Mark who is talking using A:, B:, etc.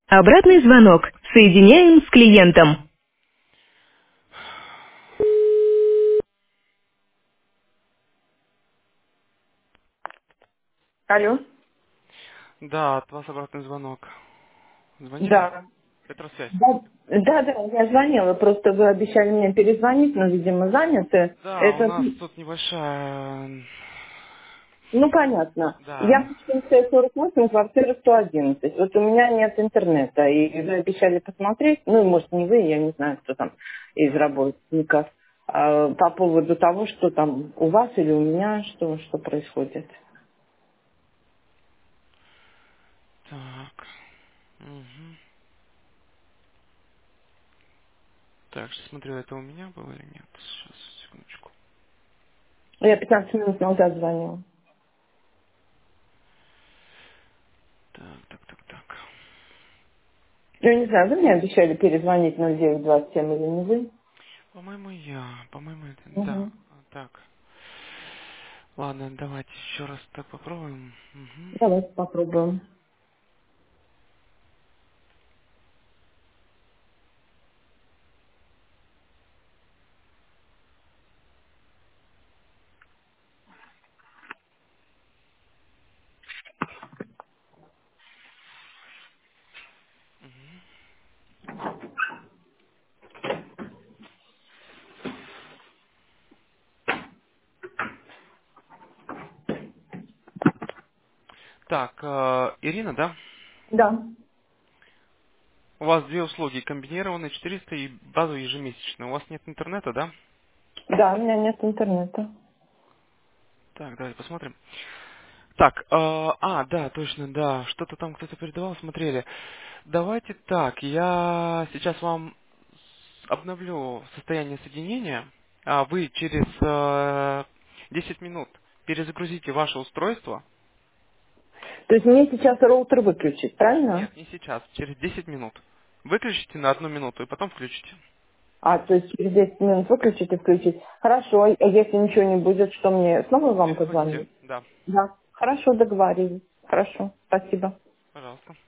A: Обратный звонок. Соединяем с клиентом. Алло.
B: Да, от вас обратный звонок. Звонили?
A: Да.
B: Петросвязь.
A: Да, я звонила, просто вы обещали мне перезвонить, но, видимо, заняты.
B: Да, у
A: Это,
B: нас тут небольшая...
A: ну, понятно. Я
B: Да.
A: в 48, квартира 111. Вот у меня нет интернета, и вы обещали посмотреть, ну, может, не вы, я не знаю, кто там из
B: Да.
A: работников, по поводу того, что там у вас или у меня, что происходит.
B: Так. Угу. Так, сейчас смотрю, это у меня было или нет. Сейчас, секундочку.
A: Я 15 минут назад звонила.
B: Так.
A: Я не знаю, вы мне обещали перезвонить 0927 или не вы?
B: По-моему, это... Да.
A: Угу.
B: Так. Ладно, давайте еще раз так попробуем. Угу.
A: Давайте попробуем.
B: Так, Ирина, да?
A: Да.
B: У вас две услуги, комбинированные 400 и базовый ежемесячный. У вас нет интернета, да?
A: Да, у меня нет интернета.
B: Так, давайте посмотрим. Так, да, точно, да, что-то там кто-то передавал, смотрели. Давайте так, я сейчас вам обновлю состояние соединения, а вы через 10 минут перезагрузите ваше устройство.
A: То есть мне сейчас роутер выключить, правильно?
B: Нет, не сейчас, через 10 минут. Выключите на 1 минуту и потом включите.
A: А, то есть через 10 минут выключить и включить. Хорошо, а если ничего не будет, что мне снова вам
B: Перезвоните.
A: позвонить?
B: Да,
A: Да. Хорошо, договорились. Хорошо, спасибо.
B: пожалуйста.